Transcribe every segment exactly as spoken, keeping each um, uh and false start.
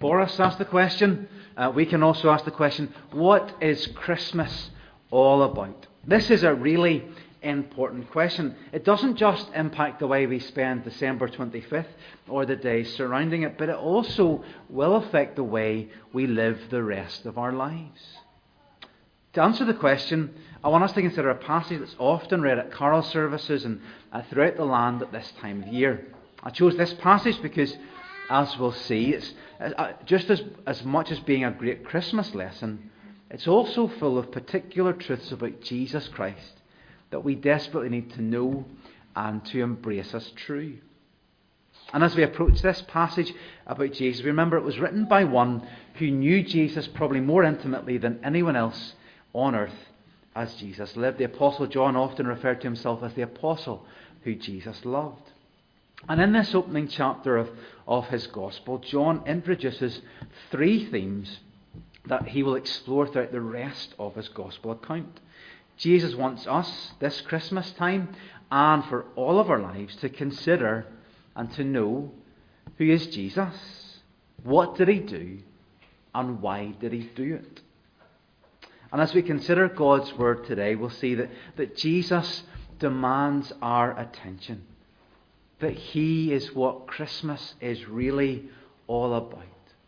Boris asked the question. Uh, we can also ask the question, what is Christmas all about? This is a really important question. It doesn't just impact the way we spend December twenty-fifth or the days surrounding it, but it also will affect the way we live the rest of our lives. To answer the question, I want us to consider a passage that's often read at carol services and uh, throughout the land at this time of year. I chose this passage because, as we'll see, it's uh, just as, as much as being a great Christmas lesson, it's also full of particular truths about Jesus Christ that we desperately need to know and to embrace as true. And as we approach this passage about Jesus, remember it was written by one who knew Jesus probably more intimately than anyone else on earth as Jesus lived. The Apostle John often referred to himself as the apostle who Jesus loved. And in this opening chapter of, of his Gospel, John introduces three themes that he will explore throughout the rest of his Gospel account. Jesus wants us, this Christmas time, and for all of our lives, to consider and to know who is Jesus, what did he do, and why did he do it. And as we consider God's Word today, we'll see that, that Jesus demands our attention. That he is what Christmas is really all about.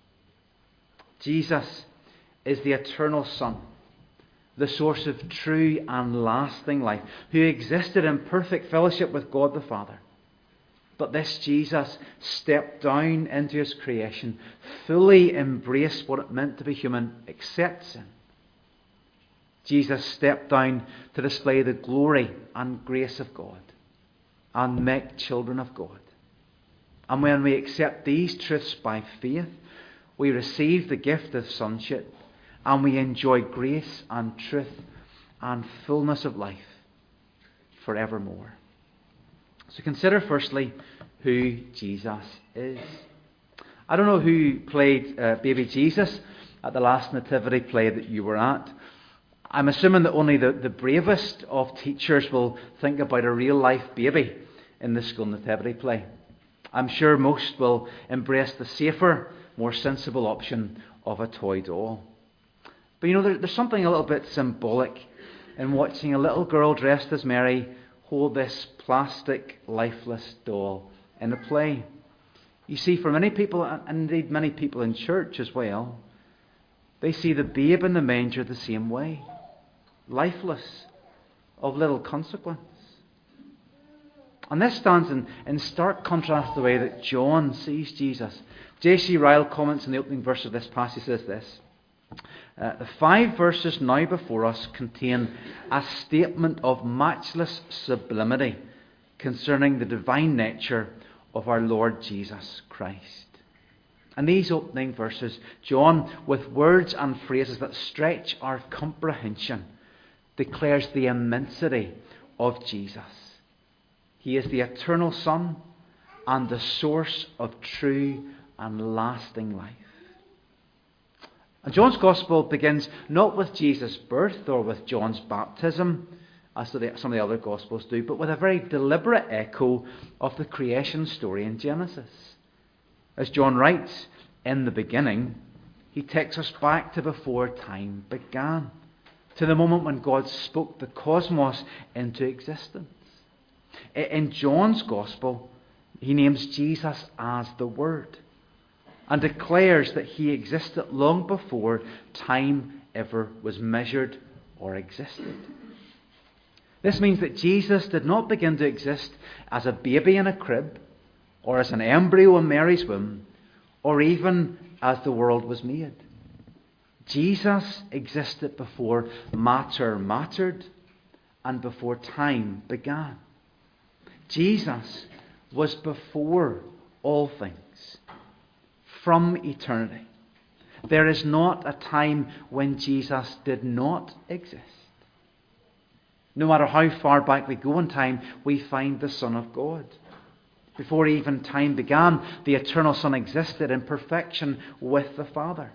Jesus is the eternal Son, the source of true and lasting life, who existed in perfect fellowship with God the Father. But this Jesus stepped down into his creation, fully embraced what it meant to be human, except sin. Jesus stepped down to display the glory and grace of God and make children of God. And when we accept these truths by faith, we receive the gift of sonship and we enjoy grace and truth and fullness of life forevermore. So consider firstly who Jesus is. I don't know who played uh, baby Jesus at the last nativity play that you were at. I'm assuming that only the, the bravest of teachers will think about a real-life baby in the school nativity play. I'm sure most will embrace the safer, more sensible option of a toy doll. But you know, there, there's something a little bit symbolic in watching a little girl dressed as Mary hold this plastic, lifeless doll in a play. You see, for many people, and indeed many people in church as well, they see the babe in the manger the same way. Lifeless, of little consequence. And this stands in, in stark contrast to the way that John sees Jesus. J C Ryle comments in the opening verse of this passage, says this. Uh, the five verses now before us contain a statement of matchless sublimity concerning the divine nature of our Lord Jesus Christ. And these opening verses, John, with words and phrases that stretch our comprehension, declares the immensity of Jesus. He is the eternal Son and the source of true and lasting life. And John's Gospel begins not with Jesus' birth or with John's baptism, as some of the other Gospels do, but with a very deliberate echo of the creation story in Genesis. As John writes, in the beginning, he takes us back to before time began, to the moment when God spoke the cosmos into existence. In John's Gospel, he names Jesus as the Word and declares that he existed long before time ever was measured or existed. This means that Jesus did not begin to exist as a baby in a crib or as an embryo in Mary's womb or even as the world was made. Jesus existed before matter mattered and before time began. Jesus was before all things, from eternity. There is not a time when Jesus did not exist. No matter how far back we go in time, we find the Son of God. Before even time began, the eternal Son existed in perfection with the Father.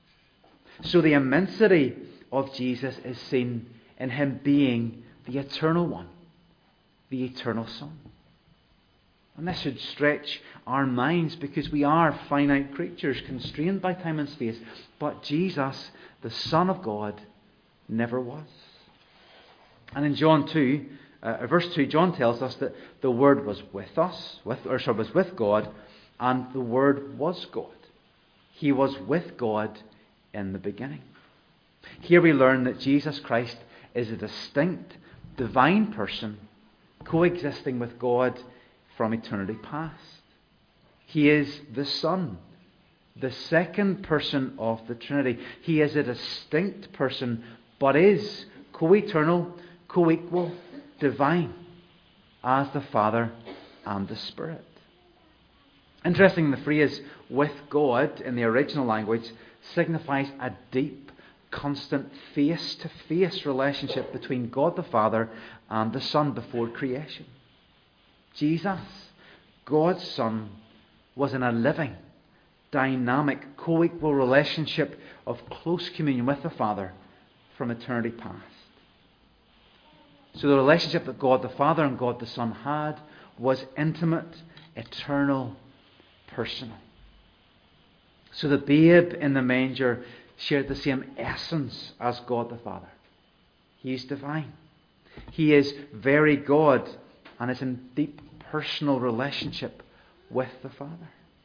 So the immensity of Jesus is seen in him being the eternal one, the eternal Son. And this should stretch our minds because we are finite creatures constrained by time and space. But Jesus, the Son of God, never was. And in John two, uh, verse two, John tells us that the Word was with us, with, or sorry, was with God, and the Word was God. He was with God in the beginning. Here we learn that Jesus Christ is a distinct, divine person coexisting with God from eternity past. He is the Son, the second person of the Trinity. He is a distinct person, but is co-eternal, co-equal, divine, as the Father and the Spirit. Interesting, the phrase "with God" in the original language signifies a deep, constant, face-to-face relationship between God the Father and the Son before creation. Jesus, God's Son, was in a living, dynamic, co-equal relationship of close communion with the Father from eternity past. So the relationship that God the Father and God the Son had was intimate, eternal, personal. So the babe in the manger shared the same essence as God the Father. He is divine. He is very God and is in deep personal relationship with the Father.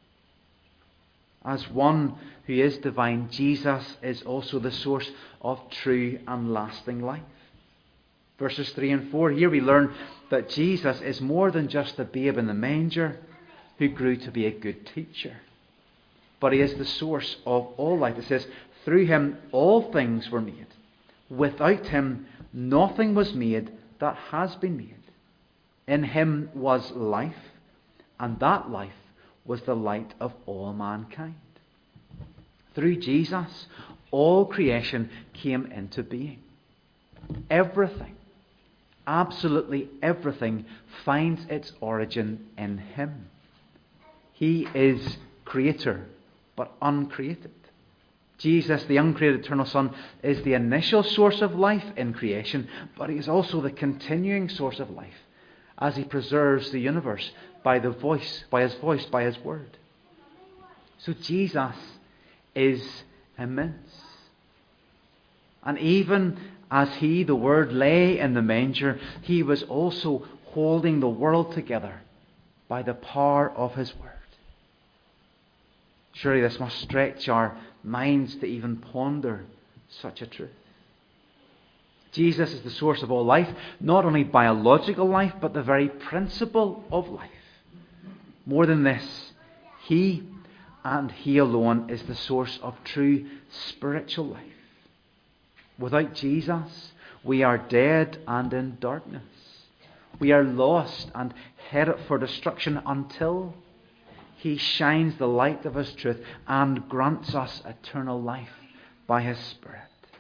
As one who is divine, Jesus is also the source of true and lasting life. Verses three and four, here we learn that Jesus is more than just a babe in the manger who grew to be a good teacher. But he is the source of all life. It says, through him all things were made. Without him nothing was made that has been made. In him was life, and that life was the light of all mankind. Through Jesus, all creation came into being. Everything, absolutely everything, finds its origin in him. He is creator, but uncreated. Jesus, the uncreated eternal Son, is the initial source of life in creation, but he is also the continuing source of life as he preserves the universe by the voice, by his voice, by his word. So Jesus is immense. And even as he, the Word, lay in the manger, he was also holding the world together by the power of his word. Surely this must stretch our minds to even ponder such a truth. Jesus is the source of all life, not only biological life, but the very principle of life. More than this, he and he alone is the source of true spiritual life. Without Jesus, we are dead and in darkness. We are lost and headed for destruction until he shines the light of his truth and grants us eternal life by his Spirit.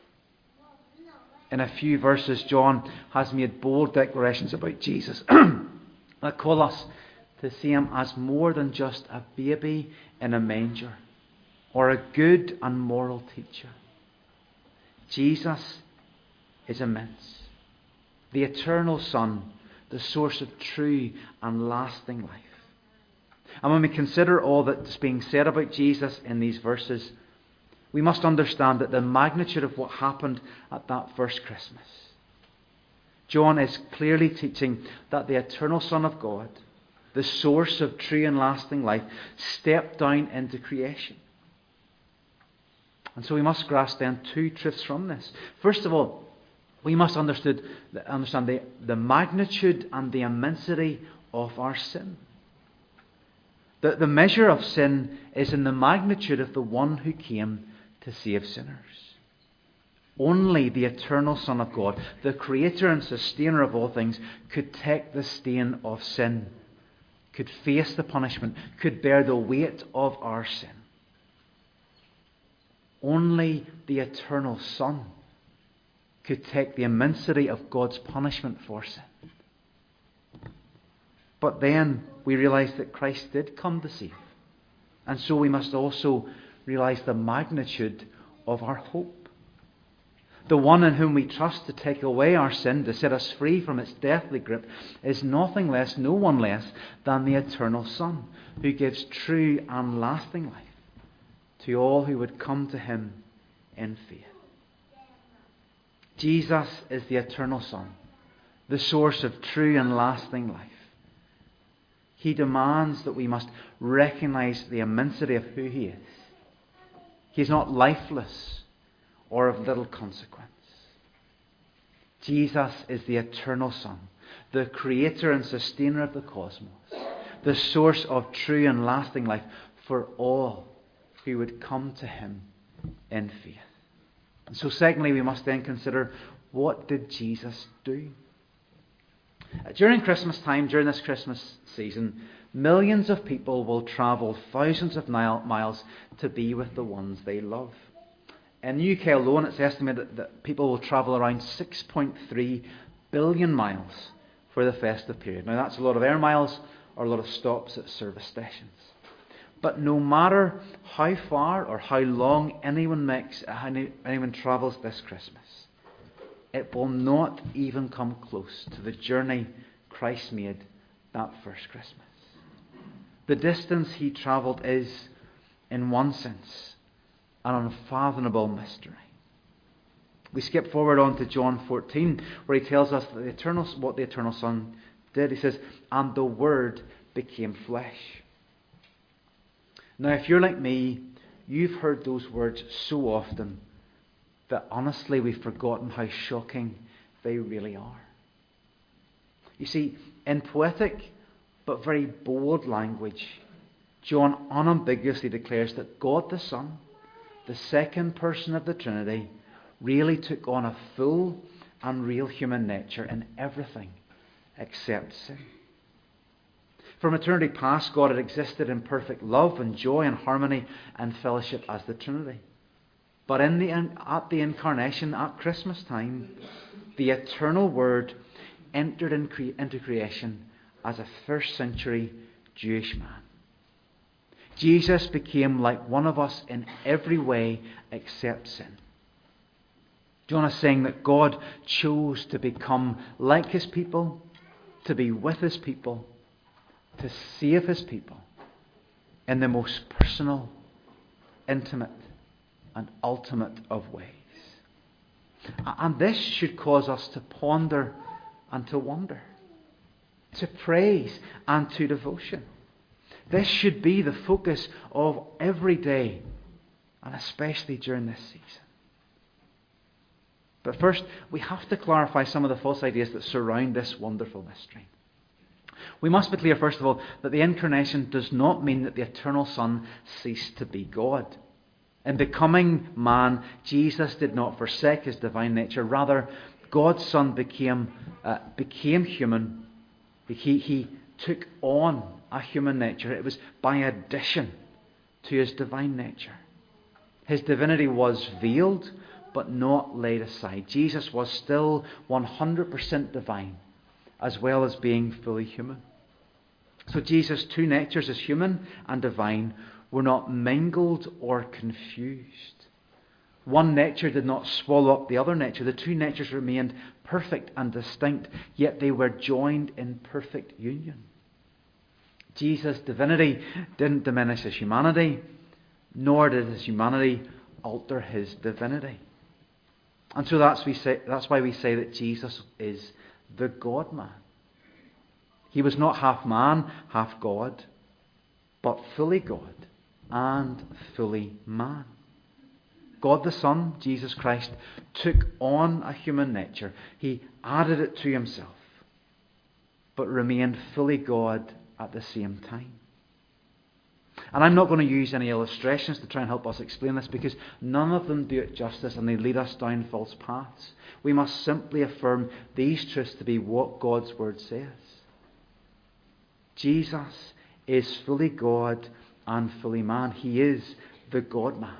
In a few verses, John has made bold declarations about Jesus that call us to see him as more than just a baby in a manger or a good and moral teacher. Jesus is immense, the eternal Son, the source of true and lasting life. And when we consider all that's being said about Jesus in these verses, we must understand that the magnitude of what happened at that first Christmas. John is clearly teaching that the eternal Son of God, the source of true and lasting life, stepped down into creation. And so we must grasp then two truths from this. First of all, we must understood, understand the, the magnitude and the immensity of our sin. The, the measure of sin is in the magnitude of the one who came to save sinners. Only the eternal Son of God, the creator and sustainer of all things, could take the stain of sin, could face the punishment, could bear the weight of our sin. Only the eternal Son could take the immensity of God's punishment for sin. But then we realize that Christ did come to save. And so we must also realize the magnitude of our hope. the one in whom we trust to take away our sin, to set us free from its deathly grip, is nothing less, no one less than the eternal Son, who gives true and lasting life to all who would come to him in faith. Jesus is the eternal Son, the source of true and lasting life. He demands that we must recognize the immensity of who he is. He is not lifeless or of little consequence. Jesus is the eternal Son, the creator and sustainer of the cosmos, the source of true and lasting life for all who would come to him in faith. And so secondly, we must then consider, what did Jesus do? During Christmas time, during this Christmas season, millions of people will travel thousands of miles to be with the ones they love. In the U K alone, it's estimated that people will travel around six point three billion miles for the festive period. Now, that's a lot of air miles or a lot of stops at service stations. But no matter how far or how long anyone makes, anyone travels this Christmas, it will not even come close to the journey Christ made that first Christmas. The distance he travelled is, in one sense, an unfathomable mystery. We skip forward on to John fourteen, where he tells us that the eternal, what the eternal Son did. He says, "And the Word became flesh." Now, if you're like me, you've heard those words so often that honestly we've forgotten how shocking they really are. You see, in poetic but very bold language, John unambiguously declares that God the Son, the second person of the Trinity, really took on a full and real human nature in everything except sin. From eternity past, God had existed in perfect love and joy and harmony and fellowship as the Trinity. But in the, at the incarnation, at Christmas time, the eternal Word entered in cre- into creation as a first century Jewish man. Jesus became like one of us in every way except sin. John is saying that God chose to become like his people, to be with his people, to save his people in the most personal, intimate, and ultimate of ways. And this should cause us to ponder and to wonder, to praise and to devotion. This should be the focus of every day, and especially during this season. But first, we have to clarify some of the false ideas that surround this wonderful mystery. We must be clear, first of all, that the incarnation does not mean that the eternal Son ceased to be God. In becoming man, Jesus did not forsake his divine nature. Rather, God's Son became uh, became human. He, he took on a human nature. It was by addition to his divine nature. His divinity was veiled, but not laid aside. Jesus was still one hundred percent divine, as well as being fully human. So Jesus' two natures as human and divine were not mingled or confused. One nature did not swallow up the other nature. The two natures remained perfect and distinct, yet they were joined in perfect union. Jesus' divinity didn't diminish his humanity, nor did his humanity alter his divinity. And so that's, we say, that's why we say that Jesus is the God-man. He was not half man, half God, but fully God and fully man. God the Son, Jesus Christ, took on a human nature. He added it to himself, but remained fully God at the same time. And I'm not going to use any illustrations to try and help us explain this, because none of them do it justice and they lead us down false paths. We must simply affirm these truths to be what God's Word says. Jesus is fully God and fully man. He is the God-man.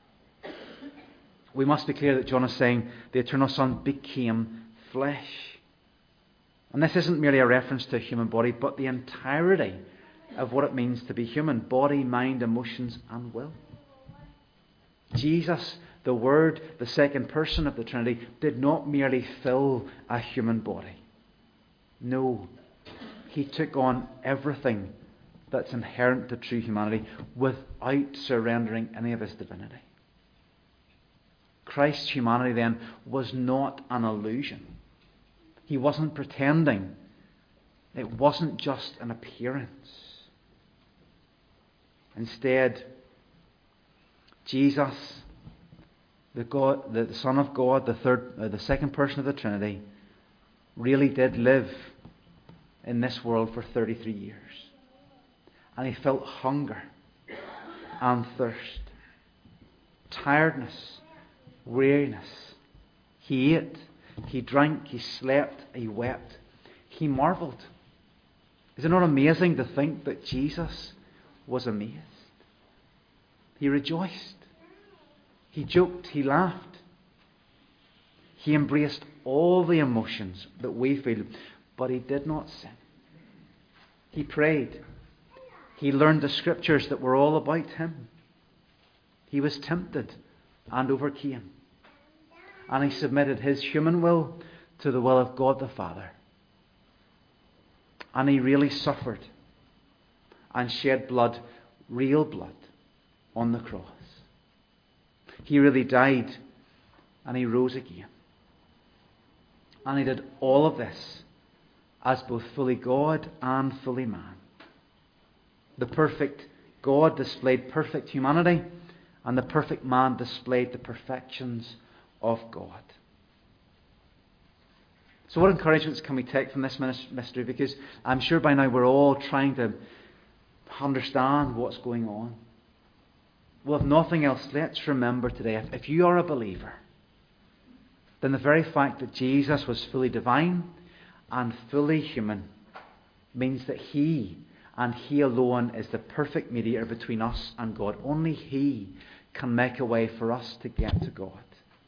We must be clear that John is saying the eternal Son became flesh. And this isn't merely a reference to a human body, but the entirety of what it means to be human: body, mind, emotions, and will. Jesus, The Word, the second person of the Trinity, did not merely fill a human body. No, He took on everything that's inherent to true humanity without surrendering any of His divinity. Christ's humanity then was not an illusion. He wasn't pretending. It wasn't just an appearance. Instead, Jesus, the God, the Son of God, the third, uh, the second person of the Trinity, really did live in this world for thirty-three years. And He felt hunger and thirst, tiredness, weariness. He ate, He drank, He slept, He wept. He marveled. Is it not amazing to think that Jesus was amazed? He rejoiced. He joked. He laughed. He embraced all the emotions that we feel, but He did not sin. He prayed. He learned the Scriptures that were all about Him. He was tempted and overcame. And He submitted His human will to the will of God the Father. And He really suffered and shed blood, real blood, on the cross. He really died and He rose again. And He did all of this as both fully God and fully man. The perfect God displayed perfect humanity, and the perfect man displayed the perfections of God. So what encouragements can we take from this mystery? Because I'm sure by now we're all trying to understand what's going on. Well, if nothing else, let's remember today, if, if you are a believer, then the very fact that Jesus was fully divine and fully human means that He and He alone is the perfect mediator between us and God. Only He can make a way for us to get to God.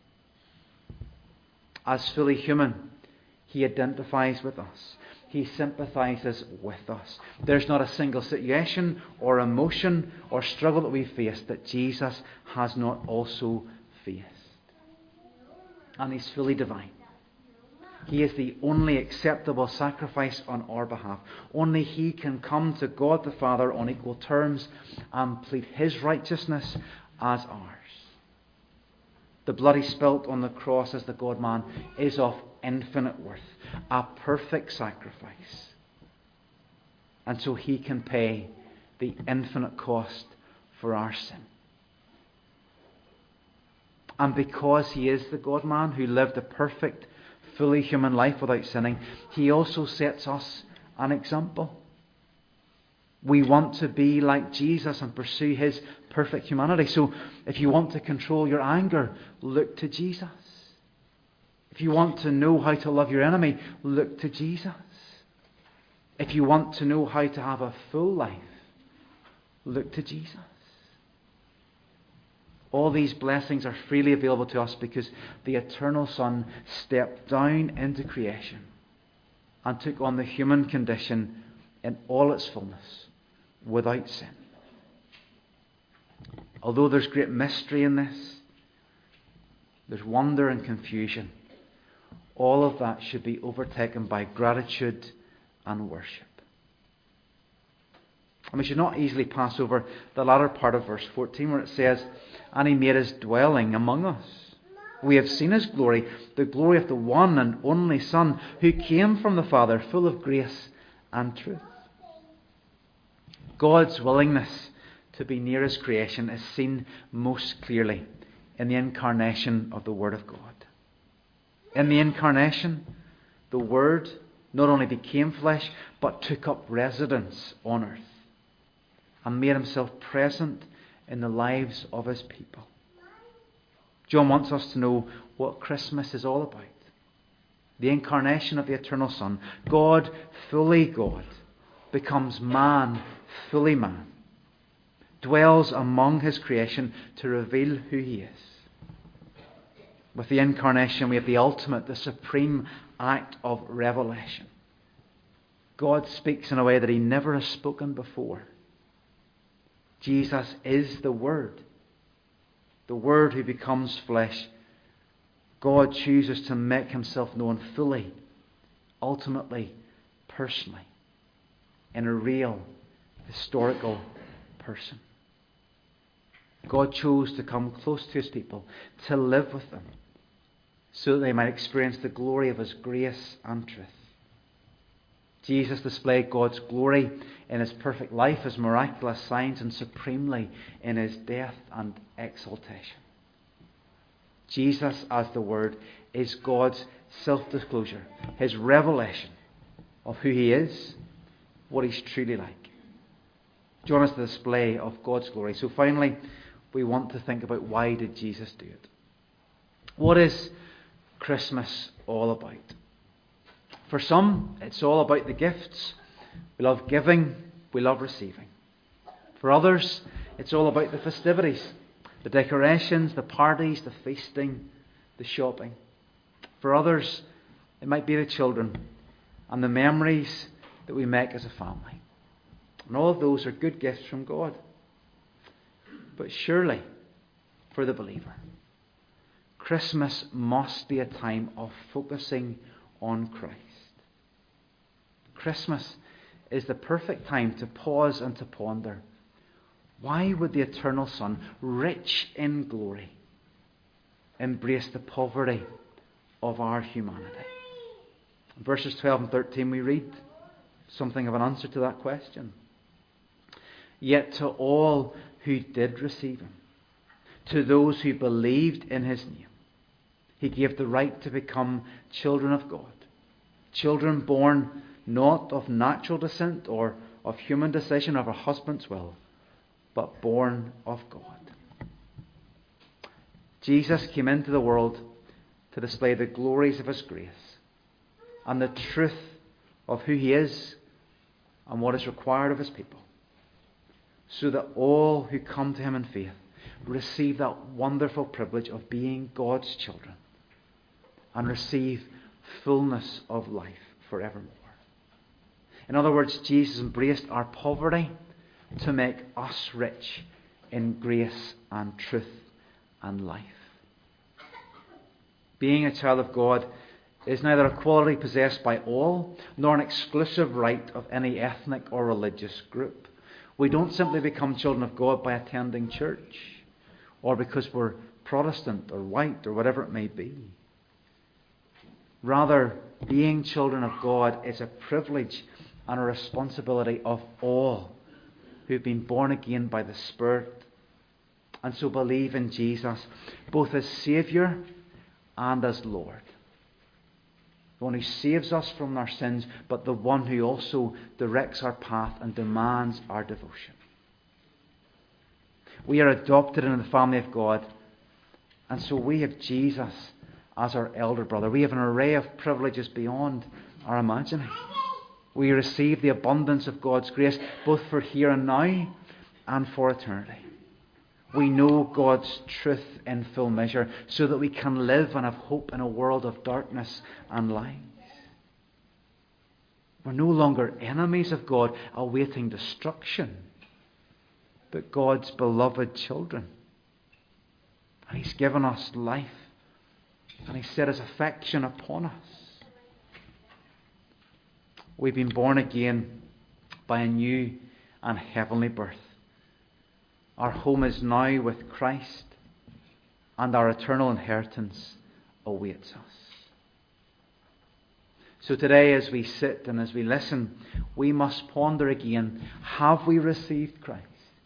As fully human, He identifies with us. He sympathizes with us. There's not a single situation or emotion or struggle that we face that Jesus has not also faced. And He's fully divine. He is the only acceptable sacrifice on our behalf. Only He can come to God the Father on equal terms and plead His righteousness as ours. The blood He spilt on the cross as the God-man is of infinite worth, a perfect sacrifice. And so He can pay the infinite cost for our sin. And because He is the God-man who lived a perfect, fully human life without sinning, He also sets us an example. We want to be like Jesus and pursue His perfect humanity. So if you want to control your anger, look to Jesus. If you want to know how to love your enemy, look to Jesus. If you want to know how to have a full life, look to Jesus. All these blessings are freely available to us because the eternal Son stepped down into creation and took on the human condition in all its fullness, without sin. Although there's great mystery in this, there's wonder and confusion. All of that should be overtaken by gratitude and worship. And we should not easily pass over the latter part of verse fourteen where it says, "And He made His dwelling among us. We have seen His glory, the glory of the one and only Son, who came from the Father, full of grace and truth." God's willingness to be near His creation is seen most clearly in the incarnation of the Word of God. In the incarnation, the Word not only became flesh, but took up residence on earth and made Himself present in the lives of His people. John wants us to know what Christmas is all about. The incarnation of the eternal Son. God, fully God, becomes man, fully man. Dwells among His creation to reveal who He is. With the incarnation, we have the ultimate, the supreme act of revelation. God speaks in a way that He never has spoken before. Jesus is the Word. the Word who becomes flesh, God chooses to make himself known fully, ultimately, personally, in a real, historical person. God chose to come close to his people, to live with them, so that they might experience the glory of his grace and truth. Jesus displayed God's glory in his perfect life, his miraculous signs, and supremely in his death and exaltation. Jesus, as the Word, is God's self-disclosure, his revelation of who he is, what he's truly like. Join us in the display of God's glory. So finally, we want to think about, why did Jesus do it? What is Christmas all about? For some, it's all about the gifts. We love giving, we love receiving. For others, it's all about the festivities, the decorations, the parties, the feasting, the shopping. For others, it might be the children and the memories that we make as a family. And all of those are good gifts from God. But surely, for the believer, Christmas must be a time of focusing on Christ. Christmas is the perfect time to pause and to ponder. Why would the eternal Son, rich in glory, embrace the poverty of our humanity? In verses twelve and thirteen we read something of an answer to that question. Yet to all who did receive him, to those who believed in his name, he gave the right to become children of God. Children born not of natural descent or of human decision of a husband's will, but born of God. Jesus came into the world to display the glories of his grace and the truth of who he is and what is required of his people, so that all who come to him in faith receive that wonderful privilege of being God's children and receive fullness of life forevermore. In other words, Jesus embraced our poverty to make us rich in grace and truth and life. Being a child of God is neither a quality possessed by all, nor an exclusive right of any ethnic or religious group. We don't simply become children of God by attending church, or because we're Protestant or white or whatever it may be. Rather, being children of God is a privilege and a responsibility of all who've been born again by the Spirit, and so believe in Jesus both as Saviour and as Lord. The one who saves us from our sins, but the one who also directs our path and demands our devotion. We are adopted into the family of God, and so we have Jesus as our elder brother. We have an array of privileges beyond our imagining. We receive the abundance of God's grace, both for here and now and for eternity. We know God's truth in full measure, so that we can live and have hope in a world of darkness and lies. We're no longer enemies of God awaiting destruction, but God's beloved children. And he's given us life, and he's set his affection upon us. We've been born again by a new and heavenly birth. Our home is now with Christ, and our eternal inheritance awaits us. So today, as we sit and as we listen, we must ponder again, have we received Christ?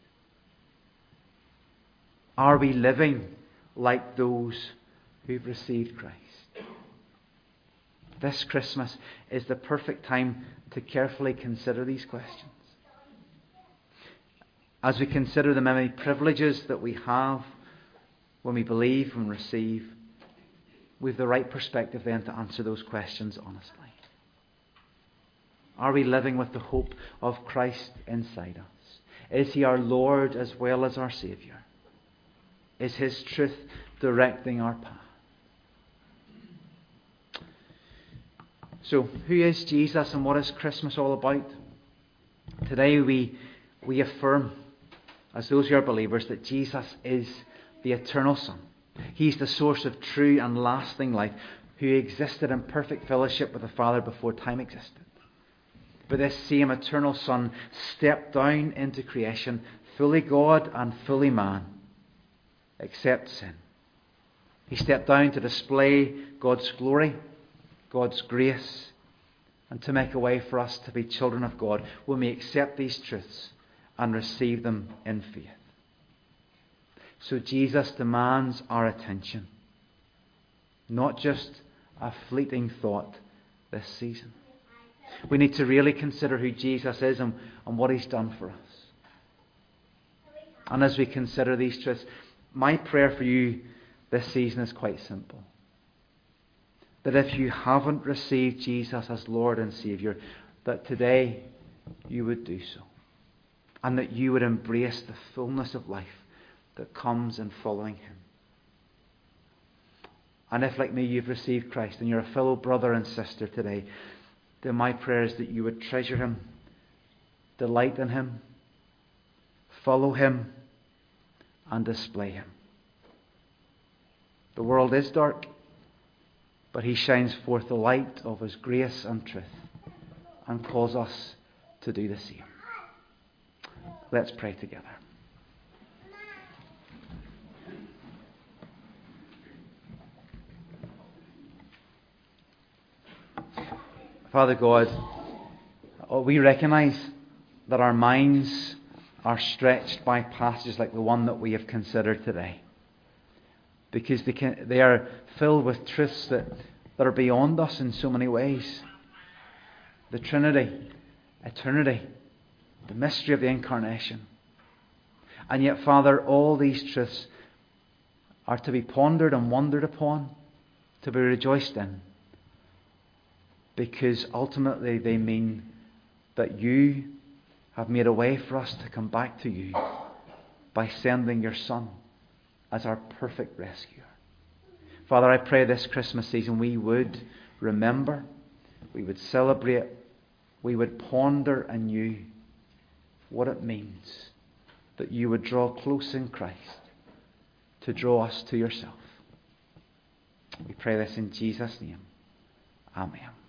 Are we living like those who've received Christ? This Christmas is the perfect time to carefully consider these questions. As we consider the many privileges that we have when we believe and receive, we have the right perspective then to answer those questions honestly. Are we living with the hope of Christ inside us? Is he our Lord as well as our Saviour? Is his truth directing our path? So, who is Jesus and what is Christmas all about? Today we, we affirm, as those who are believers, that Jesus is the eternal Son. He's the source of true and lasting life, who existed in perfect fellowship with the Father before time existed. But this same eternal Son stepped down into creation, fully God and fully man, except sin. He stepped down to display God's glory, God's grace, and to make a way for us to be children of God when we accept these truths and receive them in faith. So Jesus demands our attention, not just a fleeting thought this season. We need to really consider who Jesus is and, and what He's done for us. And as we consider these truths, my prayer for you this season is quite simple. That if you haven't received Jesus as Lord and Saviour, that today you would do so. And that you would embrace the fullness of life that comes in following Him. And if, like me, you've received Christ and you're a fellow brother and sister today, then my prayer is that you would treasure Him, delight in Him, follow Him, and display Him. The world is dark, but He shines forth the light of His grace and truth and calls us to do the same. Let's pray together. Father God, we recognise that our minds are stretched by passages like the one that we have considered today. Because they, can, they are filled with truths that, that are beyond us in so many ways. The Trinity, eternity, the mystery of the Incarnation. And yet, Father, all these truths are to be pondered and wondered upon, to be rejoiced in. Because ultimately they mean that you have made a way for us to come back to you by sending your Son as our perfect rescuer. Father, I pray this Christmas season we would remember, we would celebrate, we would ponder anew what it means that you would draw close in Christ to draw us to yourself. We pray this in Jesus' name. Amen.